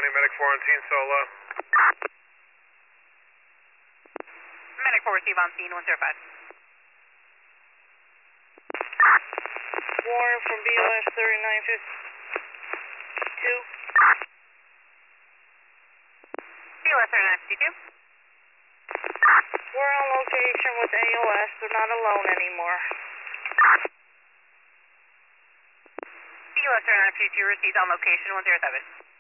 County, Medic 4 on Teen Solo. Medic 4, receive on scene 105. Warren from BOS 3952. BOS 3952. We're on location with AOS. They're not alone anymore. BOS 3952, received on location 107.